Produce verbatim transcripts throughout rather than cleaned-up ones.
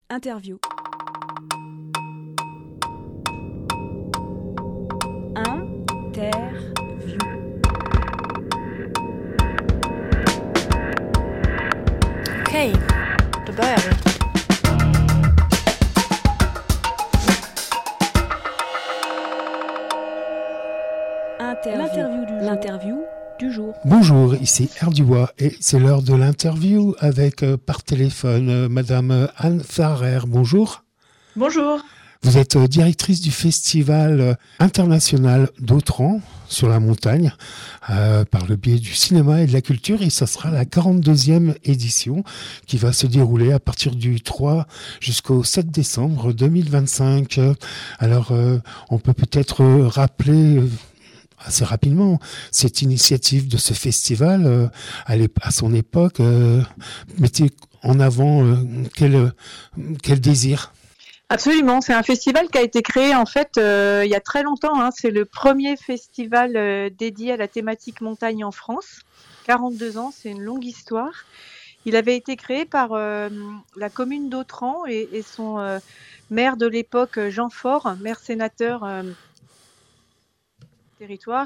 Interview. Interview. Okej, då börjar vi. Interview. L'interview du jour. L'interview du jour. Bonjour, ici Erdubois et c'est l'heure de l'interview avec euh, par téléphone euh, Madame Anne Farrer. Bonjour. Bonjour. Vous êtes euh, directrice du festival euh, international d'Autran sur la montagne euh, par le biais du cinéma et de la culture et ça sera la quarante-deuxième édition qui va se dérouler à partir du trois jusqu'au sept décembre deux mille vingt-cinq. Alors euh, on peut peut-être euh, rappeler euh, assez rapidement cette initiative de ce festival euh, à, à son époque euh, mettait en avant euh, quel, euh, quel désir. Absolument, c'est un festival qui a été créé en fait euh, il y a très longtemps, hein. C'est le premier festival euh, dédié à la thématique montagne en France. quarante-deux ans, c'est une longue histoire. Il avait été créé par euh, la commune d'Autran et, et son euh, maire de l'époque, Jean Faure, maire sénateur euh, territoire.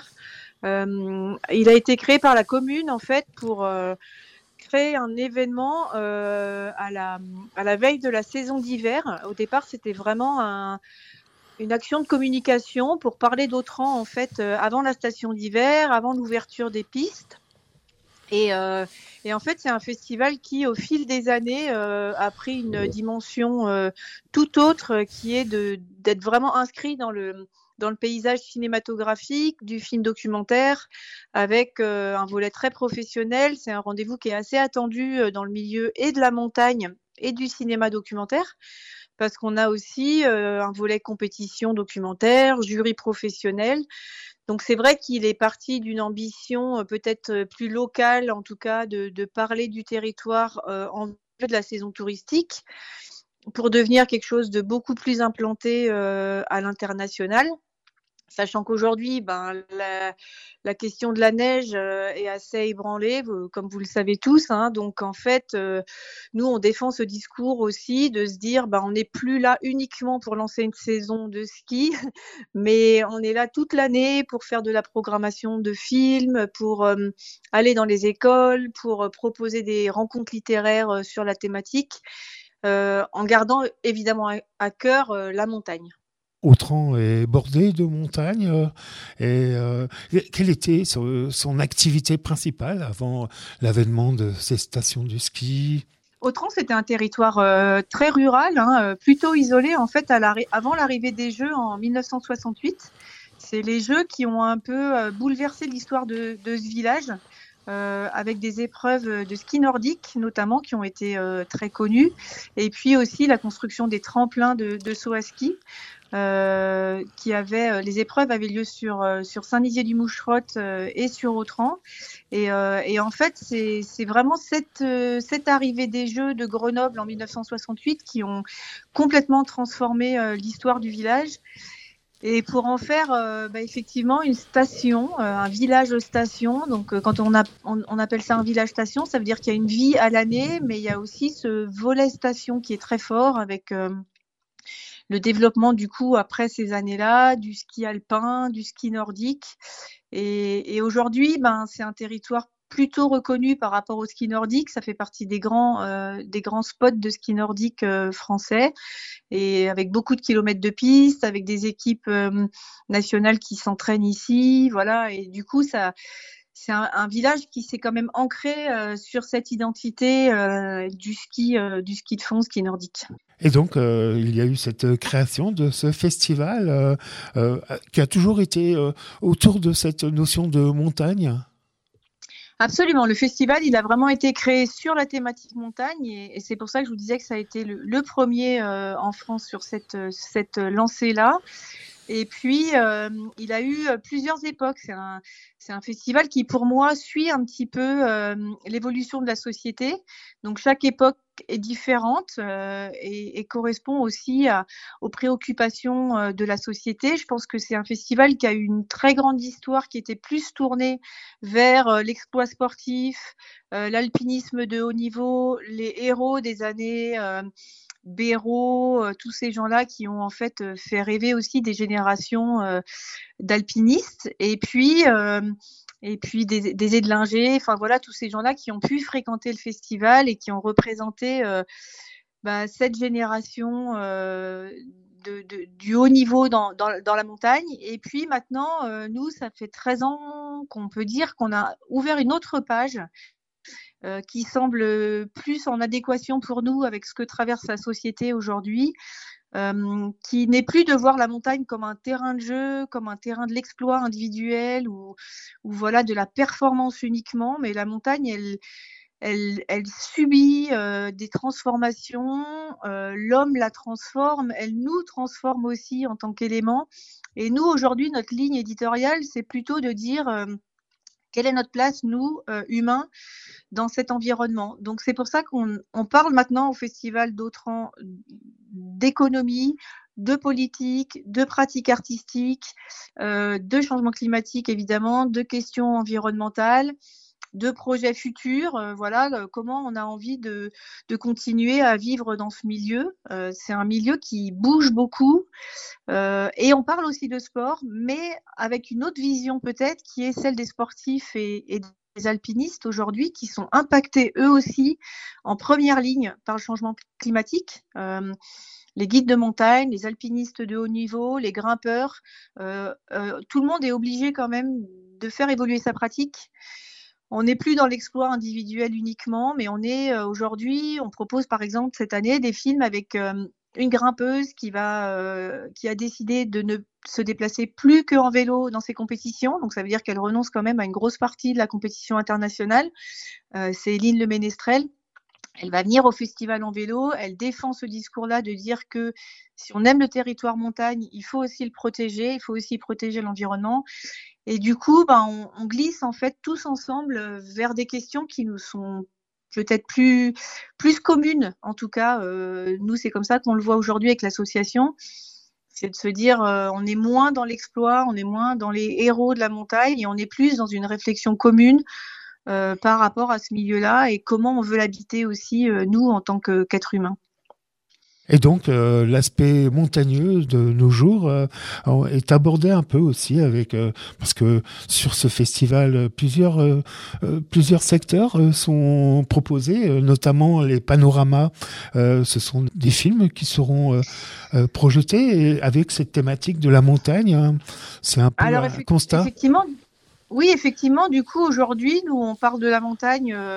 Euh, il a été créé par la commune en fait pour euh, créer un événement euh, à la à la veille de la saison d'hiver. Au départ, c'était vraiment un, une action de communication pour parler d'Autran en fait euh, avant la station d'hiver, avant l'ouverture des pistes. Et, euh, et en fait, c'est un festival qui, au fil des années, euh, a pris une dimension euh, tout autre, qui est de d'être vraiment inscrit dans le dans le paysage cinématographique du film documentaire, avec euh, un volet très professionnel. C'est un rendez-vous qui est assez attendu euh, dans le milieu et de la montagne et du cinéma documentaire, parce qu'on a aussi euh, un volet compétition documentaire, jury professionnel. Donc c'est vrai qu'il est parti d'une ambition euh, peut-être plus locale, en tout cas, de, de parler du territoire euh, en vue de la saison touristique, pour devenir quelque chose de beaucoup plus implanté euh, à l'international. Sachant qu'aujourd'hui, ben, la, la question de la neige euh, est assez ébranlée, vous, comme vous le savez tous, hein. Donc, en fait, euh, nous, on défend ce discours aussi de se dire, ben, on n'est plus là uniquement pour lancer une saison de ski, mais on est là toute l'année pour faire de la programmation de films, pour euh, aller dans les écoles, pour euh, proposer des rencontres littéraires euh, sur la thématique, euh, en gardant évidemment à, à cœur euh, la montagne. Autran est bordé de montagnes. Euh, et euh, quelle était son, son activité principale avant l'avènement de ces stations de ski ? Autran, c'était un territoire euh, très rural, hein, plutôt isolé en fait à l'arri- avant l'arrivée des Jeux en dix-neuf cent soixante-huit. C'est les Jeux qui ont un peu euh, bouleversé l'histoire de, de ce village, euh, avec des épreuves de ski nordique notamment qui ont été euh, très connues, et puis aussi la construction des tremplins de, de saut à ski. Euh, qui avait, les épreuves avaient lieu sur, sur Saint-Nizier-du-Moucherotte euh, et sur Autran. Et, euh, et en fait, c'est, c'est vraiment cette, euh, cette arrivée des Jeux de Grenoble en dix-neuf cent soixante-huit qui ont complètement transformé euh, l'histoire du village. Et pour en faire euh, bah, effectivement une station, euh, un village-station. Donc euh, quand on, a, on, on appelle ça un village-station, ça veut dire qu'il y a une vie à l'année, mais il y a aussi ce volet station qui est très fort avec... Euh, le développement du coup après ces années-là, du ski alpin, du ski nordique. Et, et aujourd'hui, ben, c'est un territoire plutôt reconnu par rapport au ski nordique. Ça fait partie des grands, euh, des grands spots de ski nordique euh, français, et avec beaucoup de kilomètres de piste, avec des équipes euh, nationales qui s'entraînent ici. Voilà. Et du coup, ça... C'est un, un village qui s'est quand même ancré euh, sur cette identité euh, du ski, euh, du ski de fond, ski nordique. Et donc, euh, il y a eu cette création de ce festival euh, euh, qui a toujours été euh, autour de cette notion de montagne. Absolument. Le festival, il a vraiment été créé sur la thématique montagne, et, et c'est pour ça que je vous disais que ça a été le, le premier euh, en France sur cette, cette lancée-là. Et puis, euh, il a eu plusieurs époques. C'est un, c'est un festival qui, pour moi, suit un petit peu euh, l'évolution de la société. Donc, chaque époque est différente euh, et, et correspond aussi à, aux préoccupations euh, de la société. Je pense que c'est un festival qui a eu une très grande histoire, qui était plus tournée vers euh, l'exploit sportif, euh, l'alpinisme de haut niveau, les héros des années... Euh, Béraud, euh, tous ces gens-là qui ont en fait euh, fait rêver aussi des générations euh, d'alpinistes. Et puis, euh, et puis des, des Edlinger, enfin voilà, tous ces gens-là qui ont pu fréquenter le festival et qui ont représenté euh, bah, cette génération euh, de, de, du haut niveau dans, dans, dans la montagne. Et puis maintenant, euh, nous, ça fait treize ans qu'on peut dire qu'on a ouvert une autre page euh, qui semble plus en adéquation pour nous avec ce que traverse la société aujourd'hui, euh, qui n'est plus de voir la montagne comme un terrain de jeu, comme un terrain de l'exploit individuel ou, ou voilà, de la performance uniquement, mais la montagne, elle, elle, elle subit euh, des transformations, euh, l'homme la transforme, elle nous transforme aussi en tant qu'élément. Et nous, aujourd'hui, notre ligne éditoriale, c'est plutôt de dire euh, quelle est notre place, nous, euh, humains, dans cet environnement. Donc, c'est pour ça qu'on on parle maintenant au Festival d'Autran d'économie, de politique, de pratiques artistiques, euh, de changement climatique, évidemment, de questions environnementales, de projets futurs, euh, voilà, euh, comment on a envie de, de continuer à vivre dans ce milieu. Euh, c'est un milieu qui bouge beaucoup euh, et on parle aussi de sport, mais avec une autre vision peut-être qui est celle des sportifs et, et des alpinistes aujourd'hui qui sont impactés eux aussi en première ligne par le changement climatique. Euh, les guides de montagne, les alpinistes de haut niveau, les grimpeurs, euh, euh, tout le monde est obligé quand même de faire évoluer sa pratique. On n'est plus dans l'exploit individuel uniquement, mais on est euh, aujourd'hui, on propose par exemple cette année des films avec euh, une grimpeuse qui, va, euh, qui a décidé de ne se déplacer plus qu'en vélo dans ses compétitions. Donc ça veut dire qu'elle renonce quand même à une grosse partie de la compétition internationale. Euh, c'est Eline Le Ménestrel. Elle va venir au festival en vélo, elle défend ce discours-là de dire que si on aime le territoire montagne, il faut aussi le protéger, il faut aussi protéger l'environnement. Et du coup, ben, on, on glisse en fait tous ensemble vers des questions qui nous sont peut-être plus, plus communes. En tout cas, euh, nous, c'est comme ça qu'on le voit aujourd'hui avec l'association. C'est de se dire, euh, on est moins dans l'exploit, on est moins dans les héros de la montagne et on est plus dans une réflexion commune euh, par rapport à ce milieu-là et comment on veut l'habiter aussi, euh, nous, en tant que, qu'êtres humains. Et donc, euh, l'aspect montagneux de nos jours euh, est abordé un peu aussi avec euh, parce que sur ce festival, plusieurs euh, euh, plusieurs secteurs euh, sont proposés, euh, notamment les panoramas. Euh, ce sont des films qui seront euh, euh, projetés avec cette thématique de la montagne. Hein. C'est un peu Alors, un effect- constat. Effectivement, oui, effectivement. Du coup, aujourd'hui, nous, on parle de la montagne. Euh,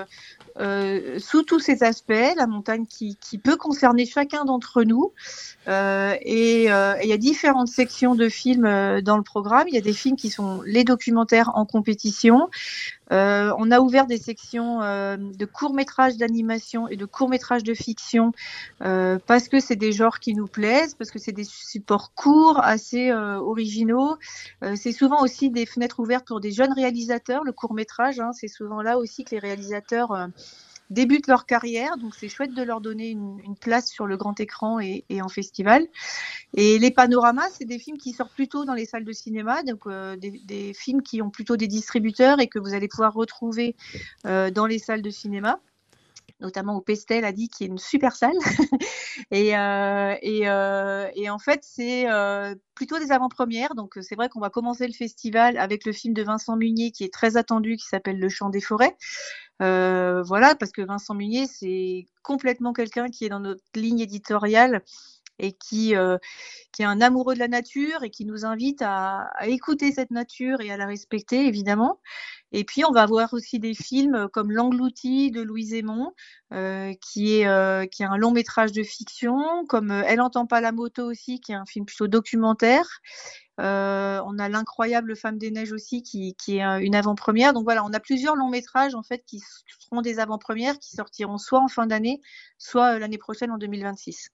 Euh, sous tous ces aspects, la montagne qui, qui peut concerner chacun d'entre nous. Euh, et euh, il y a différentes sections de films euh, dans le programme. Il y a des films qui sont les documentaires en compétition. Euh, on a ouvert des sections euh, de courts-métrages d'animation et de courts-métrages de fiction euh, parce que c'est des genres qui nous plaisent, parce que c'est des supports courts, assez euh, originaux. Euh, c'est souvent aussi des fenêtres ouvertes pour des jeunes réalisateurs, le court-métrage. Hein, c'est souvent là aussi que les réalisateurs euh, débutent leur carrière, donc c'est chouette de leur donner une, une place sur le grand écran et, et en festival. Et les panoramas, c'est des films qui sortent plutôt dans les salles de cinéma, donc euh, des, des films qui ont plutôt des distributeurs et que vous allez pouvoir retrouver euh, dans les salles de cinéma, notamment au Pestel, a dit, qui est une super salle. et, euh, et, euh, et en fait, c'est euh, plutôt des avant-premières. Donc, c'est vrai qu'on va commencer le festival avec le film de Vincent Munier qui est très attendu, qui s'appelle Le Chant des forêts. Euh, voilà, parce que Vincent Munier, c'est complètement quelqu'un qui est dans notre ligne éditoriale et qui, euh, qui est un amoureux de la nature et qui nous invite à, à écouter cette nature et à la respecter, évidemment. Et puis, on va voir aussi des films comme L'Englouti de Louise Aymon, euh, qui est, euh, qui est un long métrage de fiction, comme Elle entend pas la moto aussi, qui est un film plutôt documentaire. Euh, on a L'incroyable Femme des Neiges aussi, qui, qui est une avant-première. Donc voilà, on a plusieurs longs métrages en fait qui seront des avant-premières, qui sortiront soit en fin d'année, soit l'année prochaine en deux mille vingt-six.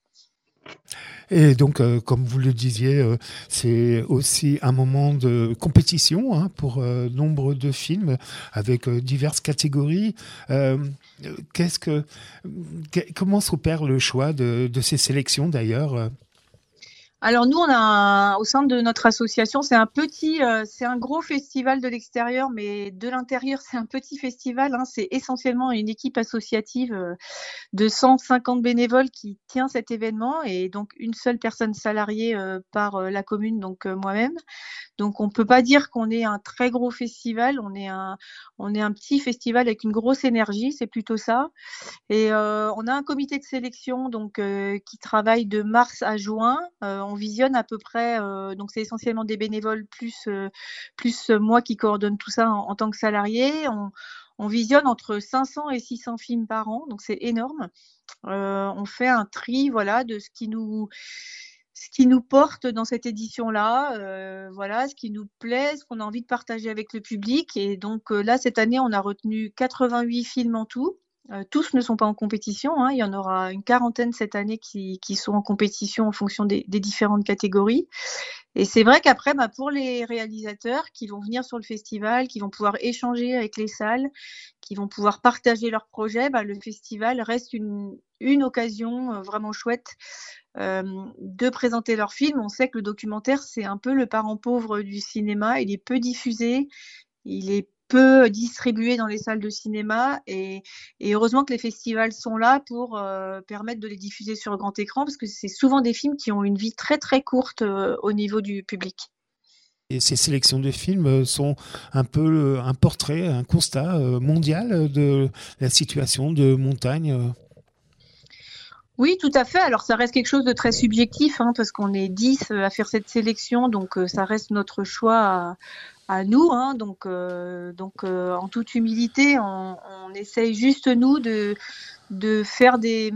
Et donc, euh, comme vous le disiez, euh, c'est aussi un moment de compétition hein, pour euh, nombre de films avec euh, diverses catégories. Euh, qu'est-ce que, que, comment s'opère le choix de, de ces sélections d'ailleurs ? Alors nous, on a un, au sein de notre association, c'est un petit, euh, c'est un gros festival de l'extérieur, mais de l'intérieur, c'est un petit festival. Hein, c'est essentiellement une équipe associative euh, de cent cinquante bénévoles qui tient cet événement et donc une seule personne salariée euh, par euh, la commune, donc euh, moi-même. Donc on peut pas dire qu'on est un très gros festival, on est un, on est un petit festival avec une grosse énergie, c'est plutôt ça. Et euh, on a un comité de sélection donc euh, qui travaille de mars à juin. Euh, on visionne à peu près, euh, donc c'est essentiellement des bénévoles plus euh, plus moi qui coordonne tout ça en, en tant que salarié. On, on visionne entre cinq cents et six cents films par an, donc c'est énorme. Euh, on fait un tri, voilà, de ce qui nous ce qui nous porte dans cette édition-là, euh, voilà, ce qui nous plaît, ce qu'on a envie de partager avec le public. Et donc euh, là, cette année, on a retenu quatre-vingt-huit films en tout. Euh, tous ne sont pas en compétition, hein. Il y en aura une quarantaine cette année qui, qui sont en compétition en fonction des, des différentes catégories. Et c'est vrai qu'après, bah, pour les réalisateurs qui vont venir sur le festival, qui vont pouvoir échanger avec les salles, qui vont pouvoir partager leurs projets, bah, le festival reste une, une occasion vraiment chouette euh, de présenter leurs films. On sait que le documentaire, c'est un peu le parent pauvre du cinéma. Il est peu diffusé, il est peu distribué dans les salles de cinéma et, et heureusement que les festivals sont là pour euh, permettre de les diffuser sur grand écran parce que c'est souvent des films qui ont une vie très très courte euh, au niveau du public. Et ces sélections de films sont un peu un portrait, un constat mondial de la situation de montagne. Oui, tout à fait. Alors, ça reste quelque chose de très subjectif, hein, parce qu'on est dix à faire cette sélection, donc euh, ça reste notre choix à, à nous. Hein, donc, euh, donc euh, en toute humilité, on, on essaye juste, nous, de, de faire des,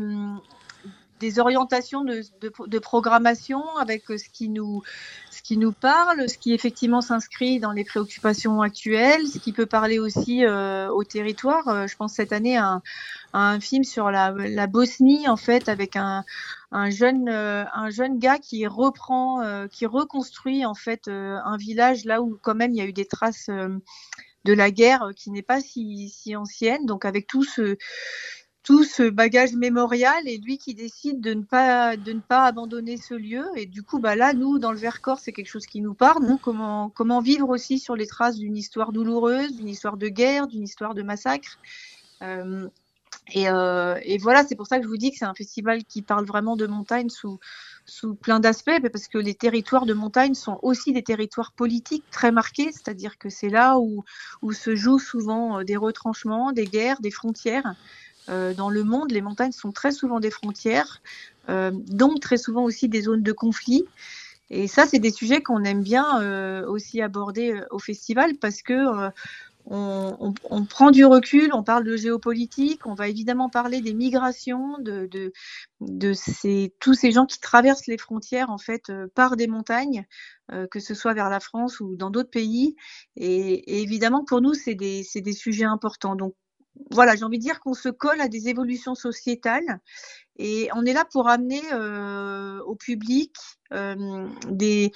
des orientations de, de, de programmation avec ce qui nous... ce qui nous parle, ce qui effectivement s'inscrit dans les préoccupations actuelles, ce qui peut parler aussi euh, au territoire. Euh, je pense cette année à un, à un film sur la, la Bosnie, en fait, avec un, un, jeune, euh, un jeune gars qui reprend, euh, qui reconstruit en fait euh, un village là où quand même il y a eu des traces euh, de la guerre euh, qui n'est pas si, si ancienne. Donc avec tout ce tout ce bagage mémorial et lui qui décide de ne pas de ne pas abandonner ce lieu et du coup bah là nous dans le Vercors c'est quelque chose qui nous parle, nous comment comment vivre aussi sur les traces d'une histoire douloureuse, d'une histoire de guerre, d'une histoire de massacre euh, et, euh, et voilà, c'est pour ça que je vous dis que c'est un festival qui parle vraiment de montagne sous sous plein d'aspects, parce que les territoires de montagne sont aussi des territoires politiques très marqués, c'est-à-dire que c'est là où où se jouent souvent des retranchements, des guerres, des frontières. Euh, dans le monde, les montagnes sont très souvent des frontières, euh, donc très souvent aussi des zones de conflit. Et ça, c'est des sujets qu'on aime bien euh, aussi aborder euh, au festival parce que euh, on, on, on prend du recul, on parle de géopolitique, on va évidemment parler des migrations, de, de, de ces, tous ces gens qui traversent les frontières en fait euh, par des montagnes, euh, que ce soit vers la France ou dans d'autres pays. Et, et évidemment, pour nous, c'est des, c'est des sujets importants. Donc, voilà, j'ai envie de dire qu'on se colle à des évolutions sociétales et on est là pour amener euh, au public euh, des,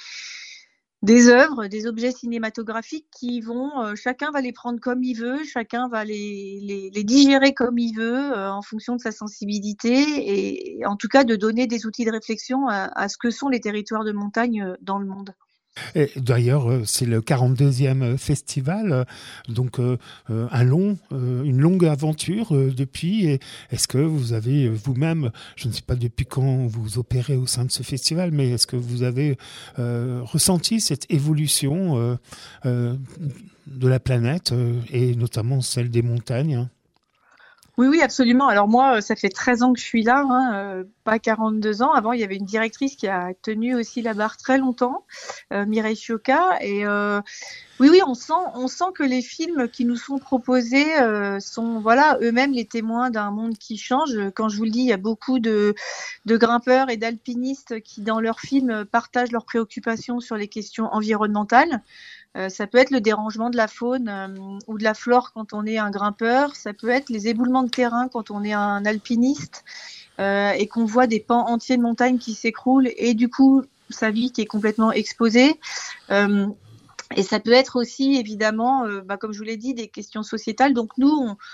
des œuvres, des objets cinématographiques qui vont, euh, chacun va les prendre comme il veut, chacun va les, les, les digérer comme il veut euh, en fonction de sa sensibilité et, et en tout cas de donner des outils de réflexion à, à ce que sont les territoires de montagne dans le monde. Et d'ailleurs, c'est le quarante-deuxième festival, donc euh, un long, euh, une longue aventure euh, depuis. Et est-ce que vous avez vous-même, je ne sais pas depuis quand vous opérez au sein de ce festival, mais est-ce que vous avez euh, ressenti cette évolution euh, euh, de la planète euh, et notamment celle des montagnes ? Oui, oui, absolument. Alors moi, ça fait treize ans que je suis là, hein, euh, pas quarante-deux ans. Avant, il y avait une directrice qui a tenu aussi la barre très longtemps, euh, Mireille Chioca. Et euh, oui, oui, on sent, on sent que les films qui nous sont proposés euh, sont, voilà, eux-mêmes les témoins d'un monde qui change. Quand je vous le dis, il y a beaucoup de, de grimpeurs et d'alpinistes qui, dans leurs films, partagent leurs préoccupations sur les questions environnementales. Euh, ça peut être le dérangement de la faune euh, ou de la flore quand on est un grimpeur. Ça peut être les éboulements de terrain quand on est un alpiniste euh, et qu'on voit des pans entiers de montagne qui s'écroulent et du coup sa vie qui est complètement exposée. Euh, et ça peut être aussi évidemment, euh, bah, comme je vous l'ai dit, des questions sociétales. Donc nous, on,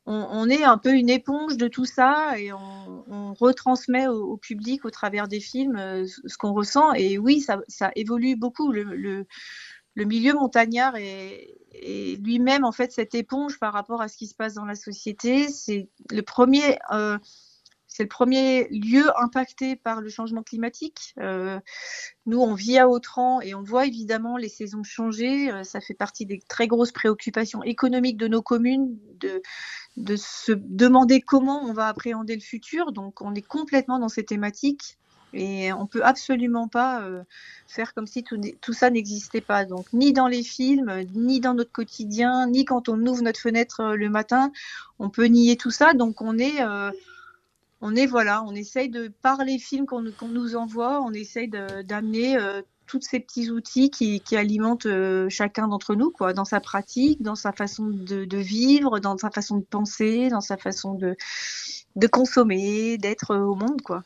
on, on est un peu une éponge de tout ça et on, on retransmet au, au public au travers des films euh, ce qu'on ressent. Et oui, ça, ça évolue beaucoup. Le, le, le milieu montagnard est, est lui-même en fait cette éponge par rapport à ce qui se passe dans la société. C'est le premier. Euh, C'est le premier lieu impacté par le changement climatique. Euh, nous, on vit à Autrans et on voit évidemment les saisons changer. Euh, ça fait partie des très grosses préoccupations économiques de nos communes, de, de se demander comment on va appréhender le futur. Donc, on est complètement dans ces thématiques et on ne peut absolument pas euh, faire comme si tout, tout ça n'existait pas. Donc, ni dans les films, ni dans notre quotidien, ni quand on ouvre notre fenêtre euh, le matin, on peut nier tout ça. Donc, on est... Euh, On est voilà, on essaye de par les films qu'on, qu'on nous envoie, on essaye de, d'amener euh, tous ces petits outils qui, qui alimentent euh, chacun d'entre nous, quoi, dans sa pratique, dans sa façon de, de vivre, dans sa façon de penser, dans sa façon de, de consommer, d'être au monde, quoi.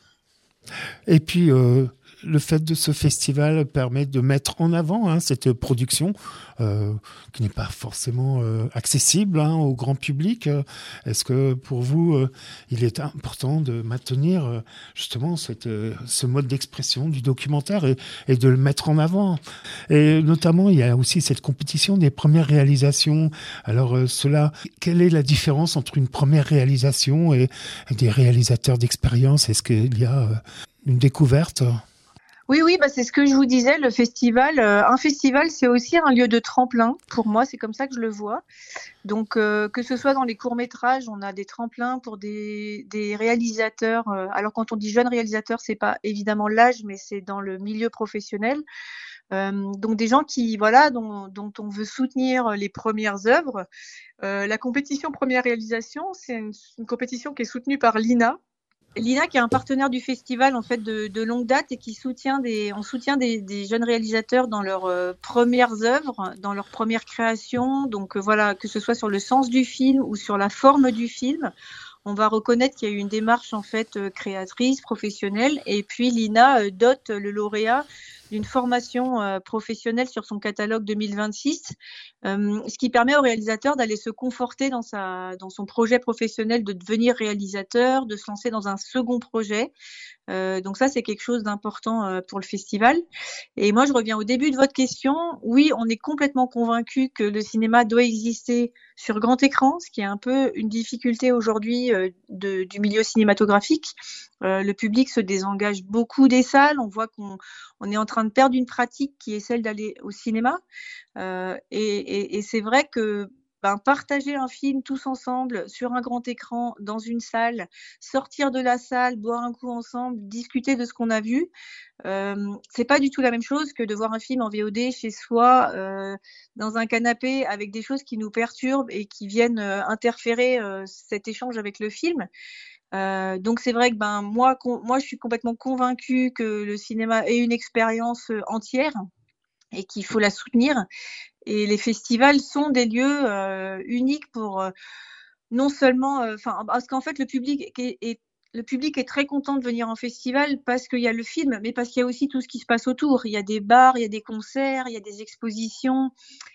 Et puis, euh, le fait de ce festival permet de mettre en avant hein, cette production euh, qui n'est pas forcément euh, accessible hein, au grand public. Est-ce que pour vous, euh, il est important de maintenir euh, justement cette, euh, ce mode d'expression du documentaire et, et de le mettre en avant? Et notamment, il y a aussi cette compétition des premières réalisations. Alors, euh, cela, quelle est la différence entre une première réalisation et, et des réalisateurs d'expérience? Est-ce qu'il y a euh, une découverte? Oui, oui, bah c'est ce que je vous disais, le festival. Euh, un festival, c'est aussi un lieu de tremplin. Pour moi, c'est comme ça que je le vois. Donc, euh, que ce soit dans les courts-métrages, on a des tremplins pour des, des réalisateurs. Euh, alors, quand on dit jeunes réalisateurs, c'est pas évidemment l'âge, mais c'est dans le milieu professionnel. Euh, donc, des gens qui, voilà, dont, dont on veut soutenir les premières œuvres. Euh, la compétition première réalisation, c'est une, une compétition qui est soutenue par l'I N A. L'I N A qui est un partenaire du festival en fait de, de longue date et qui soutient des, on soutient des, des jeunes réalisateurs dans leurs euh, premières œuvres, dans leurs premières créations. Donc euh, voilà, que ce soit sur le sens du film ou sur la forme du film, on va reconnaître qu'il y a eu une démarche en fait euh, créatrice, professionnelle. Et puis l'I N A euh, dote le lauréat d'une formation euh, professionnelle sur son catalogue deux mille vingt-six, euh, ce qui permet au réalisateur d'aller se conforter dans, sa, dans son projet professionnel, de devenir réalisateur, de se lancer dans un second projet. Euh, donc ça, c'est quelque chose d'important euh, pour le festival. Et moi, je reviens au début de votre question. Oui, on est complètement convaincu que le cinéma doit exister sur grand écran, ce qui est un peu une difficulté aujourd'hui euh, de, du milieu cinématographique. Euh, le public se désengage beaucoup des salles. On voit qu'on on est en train de perdre une pratique qui est celle d'aller au cinéma. Euh, et, et, et c'est vrai que ben, partager un film tous ensemble sur un grand écran, dans une salle, sortir de la salle, boire un coup ensemble, discuter de ce qu'on a vu, euh, c'est pas du tout la même chose que de voir un film en V O D chez soi, euh, dans un canapé, avec des choses qui nous perturbent et qui viennent euh, interférer euh, cet échange avec le film. Euh, donc c'est vrai que ben moi, con, moi je suis complètement convaincue que le cinéma est une expérience entière et qu'il faut la soutenir. Et les festivals sont des lieux euh, uniques pour euh, non seulement, enfin, euh, parce qu'en fait le public est, est le public est très content de venir en festival parce qu'il y a le film, mais parce qu'il y a aussi tout ce qui se passe autour. Il y a des bars, il y a des concerts, il y a des expositions,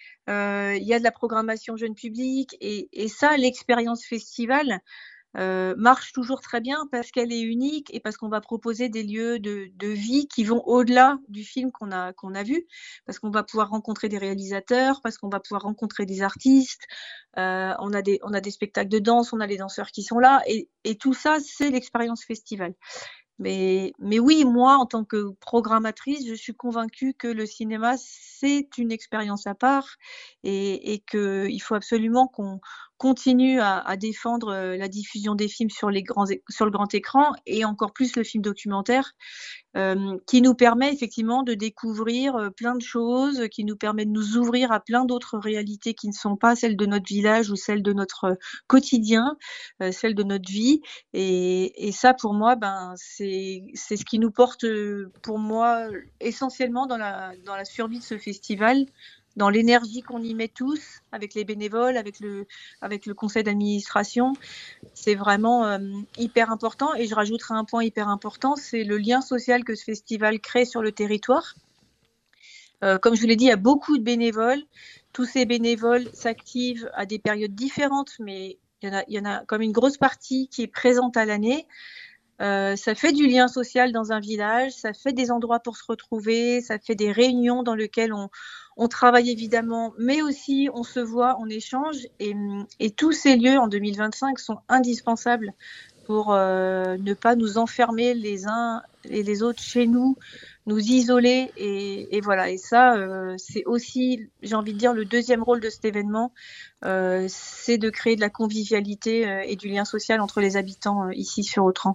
euh, il y a de la programmation jeune public, et, et ça, l'expérience festival Euh, marche toujours très bien parce qu'elle est unique et parce qu'on va proposer des lieux de, de vie qui vont au-delà du film qu'on a, qu'on a vu, parce qu'on va pouvoir rencontrer des réalisateurs, parce qu'on va pouvoir rencontrer des artistes, euh, on a des, on a des spectacles de danse, on a les danseurs qui sont là, et, et tout ça, c'est l'expérience festival. Mais, mais oui, moi, en tant que programmatrice, je suis convaincue que le cinéma, c'est une expérience à part, et, et qu'il faut absolument qu'on continue à, à défendre la diffusion des films sur, les grands, sur le grand écran, et encore plus le film documentaire, euh, qui nous permet effectivement de découvrir plein de choses, qui nous permet de nous ouvrir à plein d'autres réalités qui ne sont pas celles de notre village ou celles de notre quotidien, euh, celles de notre vie. Et, et ça, pour moi, ben, c'est, c'est ce qui nous porte, pour moi, essentiellement dans la, dans la survie de ce festival, dans l'énergie qu'on y met tous, avec les bénévoles, avec le, avec le conseil d'administration. C'est vraiment euh, hyper important. Et je rajouterai un point hyper important, c'est le lien social que ce festival crée sur le territoire. Euh, comme je vous l'ai dit, il y a beaucoup de bénévoles. Tous ces bénévoles s'activent à des périodes différentes, mais Il y en a, il y en a comme une grosse partie qui est présente à l'année. Euh, ça fait du lien social dans un village, ça fait des endroits pour se retrouver, ça fait des réunions dans lesquelles on, on travaille évidemment, mais aussi on se voit, on échange. Et, et tous ces lieux en deux mille vingt-cinq sont indispensables pour euh, ne pas nous enfermer les uns et les autres chez nous, nous isoler. Et, et voilà, et ça, euh, c'est aussi, j'ai envie de dire, le deuxième rôle de cet événement, euh, c'est de créer de la convivialité euh, et du lien social entre les habitants euh, ici sur Autran.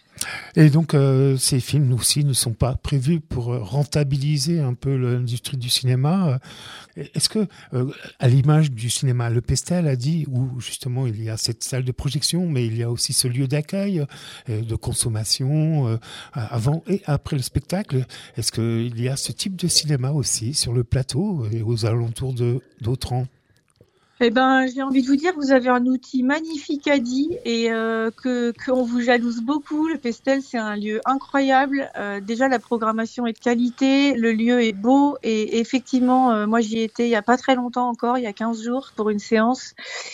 Et donc, euh, ces films aussi ne sont pas prévus pour rentabiliser un peu l'industrie du cinéma. Est-ce que, euh, à l'image du cinéma Le Pestel a dit, où justement il y a cette salle de projection, mais il y a aussi ce lieu d'accueil, euh, de consommation, euh, avant et après le spectacle, est-ce qu'il y a ce type de cinéma aussi sur le plateau et aux alentours de d'Autran ? Eh ben, j'ai envie de vous dire que vous avez un outil magnifique à dire et euh, que qu'on vous jalouse beaucoup. Le Pestel, c'est un lieu incroyable. Euh, déjà, la programmation est de qualité, le lieu est beau et effectivement, euh, moi j'y étais il y a pas très longtemps encore, il y a quinze jours pour une séance.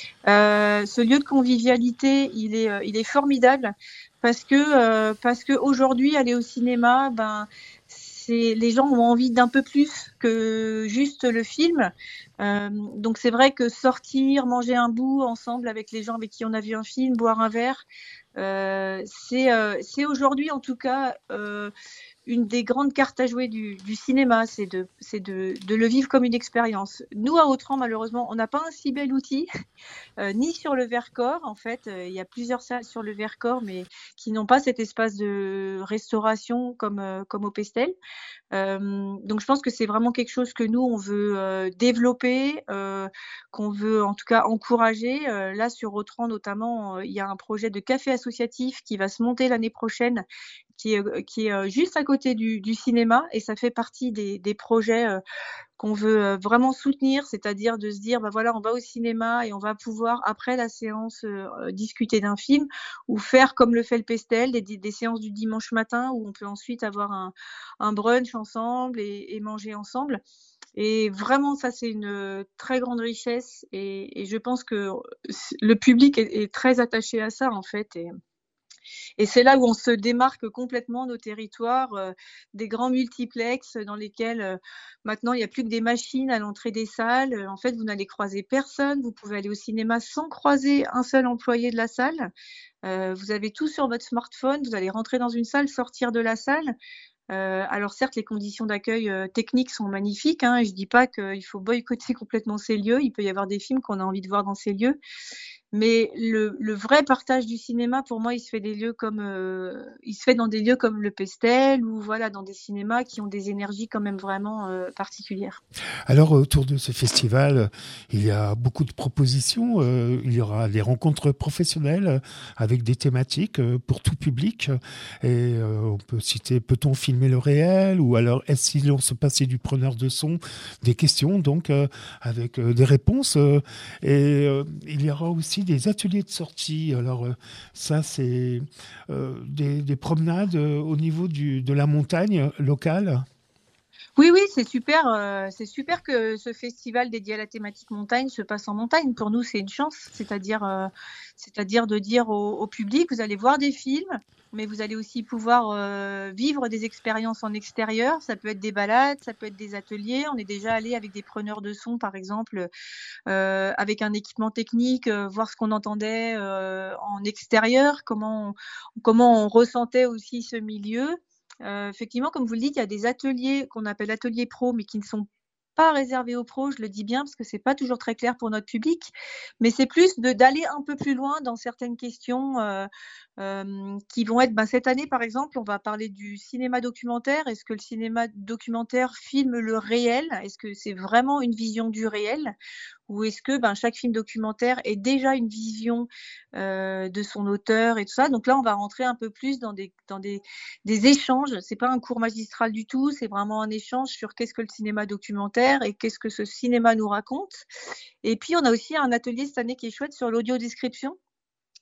Euh, ce lieu de convivialité, il est, euh, il est formidable parce que euh, parce que aujourd'hui, aller au cinéma, ben c'est, les gens ont envie d'un peu plus que juste le film. Euh, donc c'est vrai que sortir, manger un bout ensemble avec les gens avec qui on a vu un film, boire un verre, euh, c'est, euh, c'est aujourd'hui en tout cas euh, une des grandes cartes à jouer du, du cinéma, c'est, de, c'est de, de le vivre comme une expérience. Nous à Autran, malheureusement, on n'a pas un si bel outil, euh, ni sur le Vercors en fait. Euh, il y a plusieurs salles sur le Vercors, mais qui n'ont pas cet espace de restauration comme, euh, comme au Pestel. Euh, donc je pense que c'est vraiment quelque chose que nous on veut euh, développer, euh, qu'on veut en tout cas encourager. Euh, là sur Autran notamment, euh, il y a un projet de café associatif qui va se monter l'année prochaine, qui est, qui est euh, juste à côté du, du cinéma, et ça fait partie des, des projets euh, qu'on veut euh, vraiment soutenir, c'est-à-dire de se dire, bah voilà, on va au cinéma et on va pouvoir, après la séance, euh, discuter d'un film ou faire comme le fait le Pestel, des, des séances du dimanche matin où on peut ensuite avoir un, un brunch ensemble et, et manger ensemble. Et vraiment, ça, c'est une très grande richesse et, et je pense que le public est, est très attaché à ça, en fait. Et, Et c'est là où on se démarque complètement nos territoires, euh, des grands multiplex dans lesquels euh, maintenant il n'y a plus que des machines à l'entrée des salles. En fait, vous n'allez croiser personne. Vous pouvez aller au cinéma sans croiser un seul employé de la salle. Euh, vous avez tout sur votre smartphone. Vous allez rentrer dans une salle, sortir de la salle. Euh, alors certes, les conditions d'accueil euh, techniques sont magnifiques, hein, et je dis pas qu'il faut boycotter complètement ces lieux. Il peut y avoir des films qu'on a envie de voir dans ces lieux. Mais le, le vrai partage du cinéma, pour moi, il se fait des lieux comme, euh, il se fait dans des lieux comme le Pestel ou voilà, dans des cinémas qui ont des énergies quand même vraiment euh, particulières. Alors, autour de ce festival, il y a beaucoup de propositions. Euh, il y aura des rencontres professionnelles avec des thématiques euh, pour tout public. Et euh, on peut citer, peut-on filmer le réel? Ou alors, est-ce qu'il se passer du preneur de son? Des questions, donc, euh, avec euh, des réponses. Euh, et euh, il y aura aussi des ateliers de sortie. Alors, euh, ça, c'est euh, des, des promenades euh, au niveau du, de la montagne locale. Oui, oui, c'est super. Euh, c'est super que ce festival dédié à la thématique montagne se passe en montagne. Pour nous, c'est une chance. C'est-à-dire, euh, c'est-à-dire de dire au, au public, vous allez voir des films, mais vous allez aussi pouvoir euh, vivre des expériences en extérieur. Ça peut être des balades, ça peut être des ateliers. On est déjà allé avec des preneurs de son, par exemple, euh, avec un équipement technique, euh, voir ce qu'on entendait euh, en extérieur, comment on, comment on ressentait aussi ce milieu. Euh, effectivement, comme vous le dites, il y a des ateliers qu'on appelle ateliers pro, mais qui ne sont pas réservés aux pros. Je le dis bien parce que c'est pas toujours très clair pour notre public, mais c'est plus de d'aller un peu plus loin dans certaines questions euh, euh, qui vont être. Ben, cette année, par exemple, on va parler du cinéma documentaire. Est-ce que le cinéma documentaire filme le réel? Est-ce que c'est vraiment une vision du réel? Ou est-ce que ben, chaque film documentaire est déjà une vision euh, de son auteur et tout ça? Donc là, on va rentrer un peu plus dans des, dans des, des échanges. C'est pas un cours magistral du tout, c'est vraiment un échange sur qu'est-ce que le cinéma documentaire et qu'est-ce que ce cinéma nous raconte. Et puis, on a aussi un atelier cette année qui est chouette sur l'audiodescription.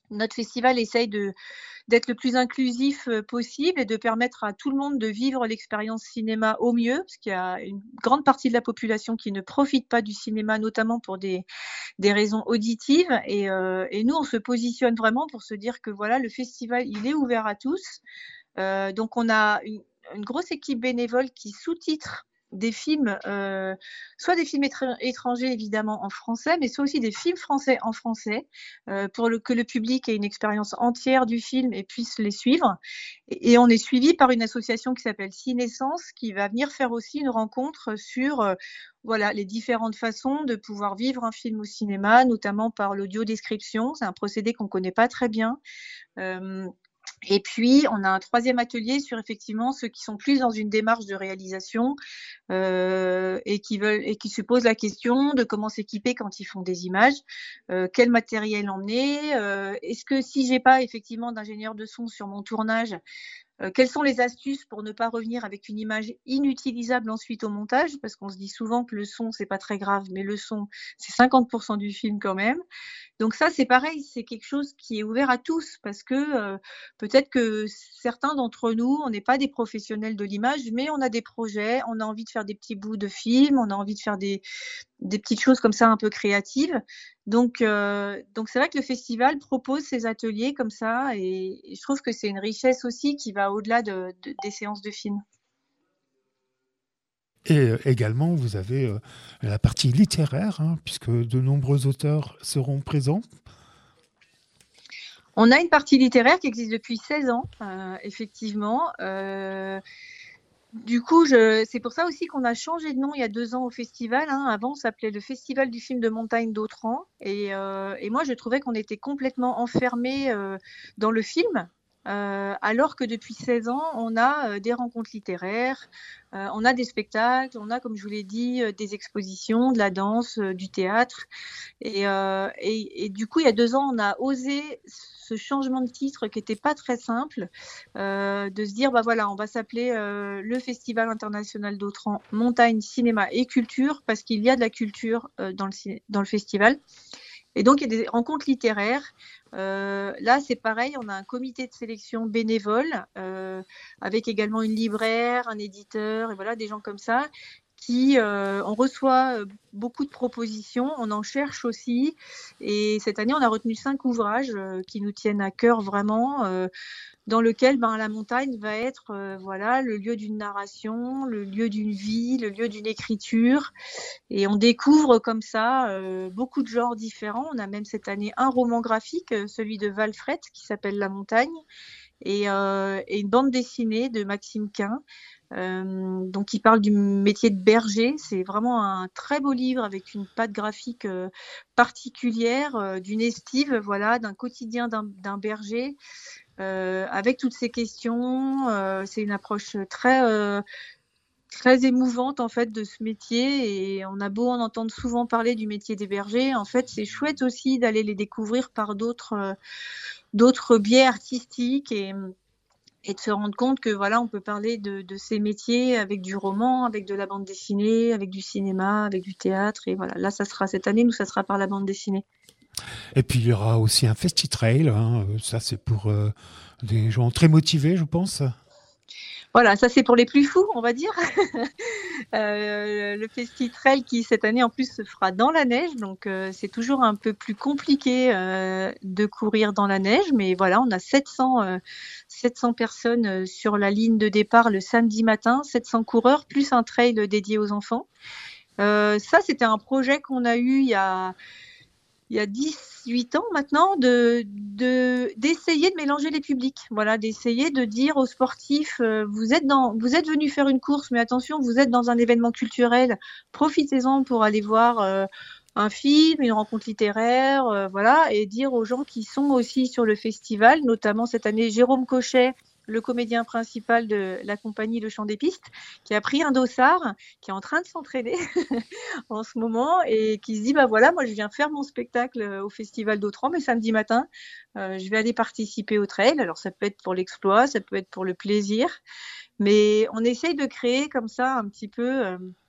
notre festival essaye de, d'être le plus inclusif possible et de permettre à tout le monde de vivre l'expérience cinéma au mieux, parce qu'il y a une grande partie de la population qui ne profite pas du cinéma, notamment pour des, des raisons auditives. Et, euh, et nous, on se positionne vraiment pour se dire que voilà, le festival, il est ouvert à tous. Euh, donc, on a une, une grosse équipe bénévole qui sous-titre des films, euh, soit des films étr- étrangers évidemment en français, mais soit aussi des films français en français, euh, pour le, que le public ait une expérience entière du film et puisse les suivre. Et, et on est suivi par une association qui s'appelle Cinescence, qui va venir faire aussi une rencontre sur euh, voilà, les différentes façons de pouvoir vivre un film au cinéma, notamment par l'audio-description. C'est un procédé qu'on ne connaît pas très bien. Euh, Et puis, on a un troisième atelier sur effectivement ceux qui sont plus dans une démarche de réalisation euh, et qui veulent et qui se posent la question de comment s'équiper quand ils font des images, euh, quel matériel emmener, euh, est-ce que si j'ai pas effectivement d'ingénieur de son sur mon tournage, Euh, quelles sont les astuces pour ne pas revenir avec une image inutilisable ensuite au montage, parce qu'on se dit souvent que le son c'est pas très grave, mais le son c'est cinquante pour cent du film quand même. Donc ça c'est pareil, c'est quelque chose qui est ouvert à tous, parce que euh, peut-être que certains d'entre nous, on n'est pas des professionnels de l'image, mais on a des projets, on a envie de faire des petits bouts de film, on a envie de faire des, des petites choses comme ça un peu créatives. Donc, euh, donc c'est vrai que le festival propose ces ateliers comme ça, et, et je trouve que c'est une richesse aussi qui va au-delà de, de, des séances de films. Et euh, également, vous avez euh, la partie littéraire, hein, puisque de nombreux auteurs seront présents. On a une partie littéraire qui existe depuis seize ans, euh, effectivement. Euh, Du coup, je... c'est pour ça aussi qu'on a changé de nom il y a deux ans au festival. Hein. Avant, on s'appelait le Festival du film de montagne d'Autran. Et, euh, et moi, je trouvais qu'on était complètement enfermés euh, dans le film. Euh, alors que depuis seize ans, on a euh, des rencontres littéraires, euh, on a des spectacles, on a, comme je vous l'ai dit, euh, des expositions, de la danse, euh, du théâtre. Et, euh, et, et du coup, il y a deux ans, on a osé ce changement de titre qui n'était pas très simple, euh, de se dire, bah voilà, on va s'appeler euh, le Festival international d'Autran Montagne, Cinéma et Culture, parce qu'il y a de la culture euh, dans, le, dans le festival. Et donc, il y a des rencontres littéraires. Euh, là, c'est pareil, on a un comité de sélection bénévole, euh, avec également une libraire, un éditeur, et voilà, des gens comme ça, qui, euh, on reçoit beaucoup de propositions, on en cherche aussi. Et cette année, on a retenu cinq ouvrages euh, qui nous tiennent à cœur vraiment, euh, dans lequel ben, la montagne va être euh, voilà, le lieu d'une narration, le lieu d'une vie, le lieu d'une écriture. Et on découvre comme ça euh, beaucoup de genres différents. On a même cette année un roman graphique, celui de Valfret, qui s'appelle La Montagne, et, euh, et une bande dessinée de Maxime Quin, euh, donc qui parle du métier de berger. C'est vraiment un très beau livre avec une patte graphique euh, particulière, euh, d'une estive, voilà, d'un quotidien d'un, d'un berger. Euh, avec toutes ces questions, euh, c'est une approche très, euh, très émouvante en fait de ce métier, et on a beau en entendre souvent parler du métier des bergers, en fait c'est chouette aussi d'aller les découvrir par d'autres, euh, d'autres biais artistiques, et, et de se rendre compte que voilà, on peut parler de, de ces métiers avec du roman, avec de la bande dessinée, avec du cinéma, avec du théâtre, et voilà, là ça sera cette année, nous ça sera par la bande dessinée. Et puis il y aura aussi un festi-trail, hein. Ça c'est pour euh, des gens très motivés, je pense. Voilà, ça c'est pour les plus fous, on va dire. euh, le festi-trail qui cette année en plus se fera dans la neige, donc euh, c'est toujours un peu plus compliqué euh, de courir dans la neige, mais voilà, on a sept cents, euh, sept cents personnes euh, sur la ligne de départ le samedi matin, sept cents coureurs, plus un trail dédié aux enfants. Euh, ça, c'était un projet qu'on a eu il y a... il y a dix-huit ans maintenant, de, de, d'essayer de mélanger les publics. Voilà, d'essayer de dire aux sportifs, euh, vous êtes dans, vous êtes venus faire une course, mais attention, vous êtes dans un événement culturel, profitez-en pour aller voir euh, un film, une rencontre littéraire, euh, voilà, et dire aux gens qui sont aussi sur le festival, notamment cette année Jérôme Cochet, le comédien principal de la compagnie Le Chant des Pistes, qui a pris un dossard, qui est en train de s'entraîner en ce moment, et qui se dit, bah voilà, moi je viens faire mon spectacle au Festival d'Autran, mais samedi matin, euh, je vais aller participer au trail. Alors ça peut être pour l'exploit, ça peut être pour le plaisir, mais on essaye de créer comme ça un petit peu... Euh,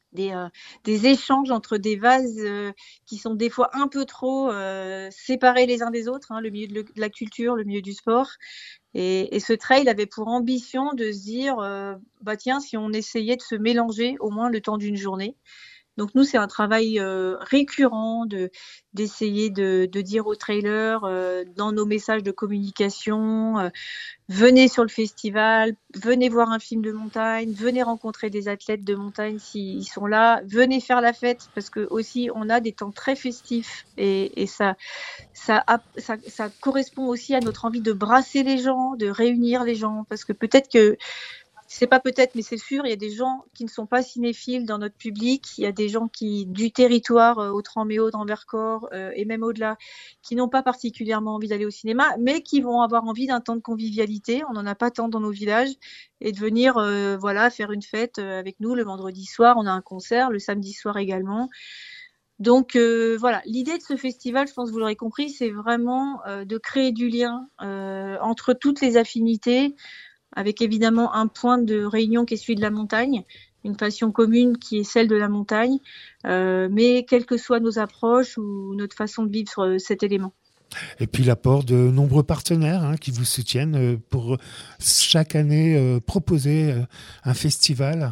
des, euh, des échanges entre des vases euh, qui sont des fois un peu trop euh, séparés les uns des autres, hein, le milieu de, le, de la culture, le milieu du sport. Et, et ce trail avait pour ambition de se dire, euh, bah tiens, si on essayait de se mélanger au moins le temps d'une journée. Donc nous, c'est un travail euh, récurrent de, d'essayer de, de dire aux trailers, euh, dans nos messages de communication, euh, venez sur le festival, venez voir un film de montagne, venez rencontrer des athlètes de montagne s'ils sont là, venez faire la fête, parce que aussi on a des temps très festifs et, et ça, ça, ça, ça correspond aussi à notre envie de brasser les gens, de réunir les gens, parce que peut-être que c'est pas peut-être, mais c'est sûr, il y a des gens qui ne sont pas cinéphiles dans notre public. Il y a des gens qui, du territoire euh, Haute-Raméo, d'Envercors euh, et même au-delà, qui n'ont pas particulièrement envie d'aller au cinéma, mais qui vont avoir envie d'un temps de convivialité. On n'en a pas tant dans nos villages. Et de venir euh, voilà, faire une fête euh, avec nous le vendredi soir. On a un concert, le samedi soir également. Donc euh, voilà, l'idée de ce festival, je pense que vous l'aurez compris, c'est vraiment euh, de créer du lien euh, entre toutes les affinités, avec évidemment un point de réunion qui est celui de la montagne, une passion commune qui est celle de la montagne, euh, mais quelles que soient nos approches ou notre façon de vivre euh, cet élément. Et puis l'apport de nombreux partenaires hein, qui vous soutiennent pour chaque année euh, proposer euh, un festival.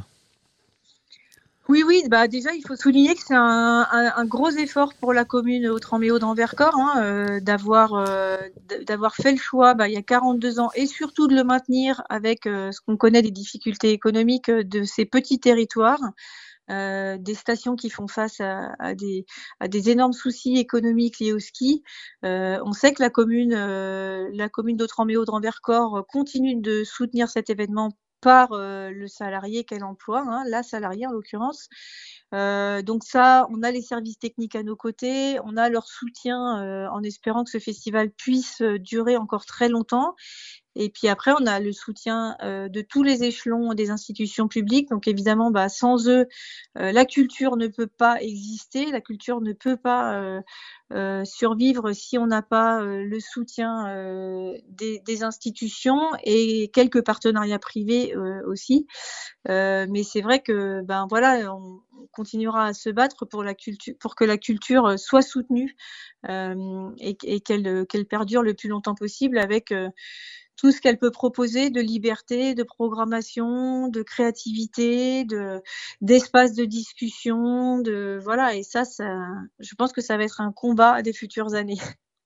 Oui, oui, bah déjà, il faut souligner que c'est un, un, un gros effort pour la commune Haute-Raméo d'Envercors hein, euh, d'avoir, euh, d'avoir fait le choix bah, il y a quarante-deux ans et surtout de le maintenir avec euh, ce qu'on connaît des difficultés économiques de ces petits territoires, euh, des stations qui font face à, à, des, à des énormes soucis économiques liés au ski. Euh, on sait que la commune, euh, la commune d'Haute-Raméo d'Envercors continue de soutenir cet événement par euh, le salarié qu'elle emploie, hein, la salariée en l'occurrence. Euh, donc ça, on a les services techniques à nos côtés, on a leur soutien euh, en espérant que ce festival puisse euh, durer encore très longtemps. Et puis après, on a le soutien euh, de tous les échelons des institutions publiques. Donc évidemment, bah, sans eux, euh, la culture ne peut pas exister, la culture ne peut pas euh, euh, survivre si on n'a pas euh, le soutien euh, des, des institutions et quelques partenariats privés euh, aussi. Euh, mais c'est vrai que ben voilà, on continuera à se battre pour la culture, pour que la culture soit soutenue euh, et, et qu'elle, qu'elle perdure le plus longtemps possible avec euh, tout ce qu'elle peut proposer de liberté, de programmation, de créativité, de d'espace de discussion, de voilà. Et ça, ça, je pense que ça va être un combat des futures années.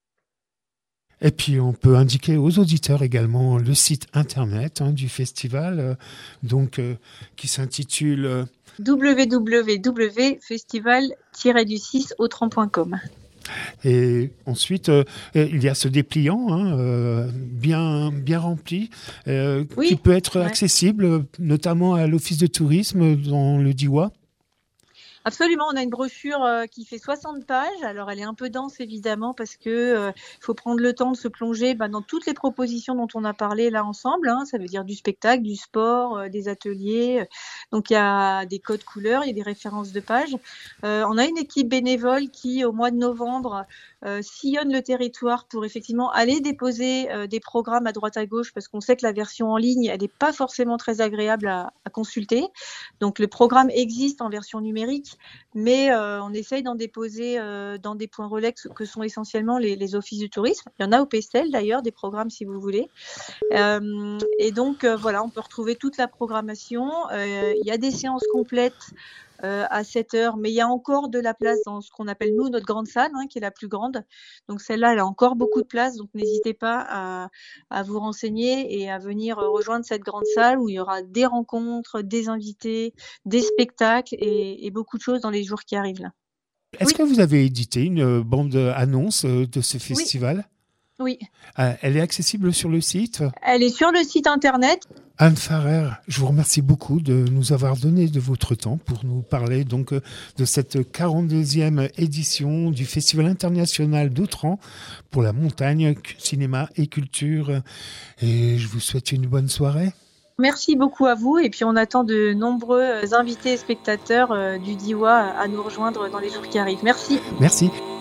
Et puis on peut indiquer aux auditeurs également le site internet hein, du festival, euh, donc euh, qui s'intitule euh... w w w point festival tiret du six autran point com. Et ensuite, euh, il y a ce dépliant hein, euh, bien, bien rempli euh, oui, qui peut être ouais. accessible notamment à l'office de tourisme dans le Diois. Absolument, on a une brochure euh, qui fait soixante pages. Alors, elle est un peu dense, évidemment, parce que euh, faut prendre le temps de se plonger bah, dans toutes les propositions dont on a parlé là ensemble. Hein. Ça veut dire du spectacle, du sport, euh, des ateliers. Donc, il y a des codes couleurs, il y a des références de pages. Euh, on a une équipe bénévole qui, au mois de novembre, euh, sillonne le territoire pour effectivement aller déposer euh, des programmes à droite à gauche, parce qu'on sait que la version en ligne, elle n'est pas forcément très agréable à, à consulter. Donc, le programme existe en version numérique, mais euh, on essaye d'en déposer euh, dans des points relais que sont essentiellement les, les offices du tourisme. Il y en a au Pestel d'ailleurs, des programmes si vous voulez. Euh, et donc euh, voilà, on peut retrouver toute la programmation. Euh, il y a des séances complètes euh, à sept heures, mais il y a encore de la place dans ce qu'on appelle nous notre grande salle, hein, qui est la plus grande. Donc celle-là, elle a encore beaucoup de place, donc n'hésitez pas à, à vous renseigner et à venir rejoindre cette grande salle où il y aura des rencontres, des invités, des spectacles et, et beaucoup de choses dans les jours qui arrivent là. Est-ce oui. que vous avez édité une bande annonce de ce festival ? Oui. Euh, elle est accessible sur le site ? Elle est sur le site internet. Anne Farrer, je vous remercie beaucoup de nous avoir donné de votre temps pour nous parler donc de cette quarante-deuxième édition du Festival international d'Autran pour la montagne, cinéma et culture. Et je vous souhaite une bonne soirée. Merci beaucoup à vous et puis on attend de nombreux invités et spectateurs du Diois à nous rejoindre dans les jours qui arrivent. Merci. Merci.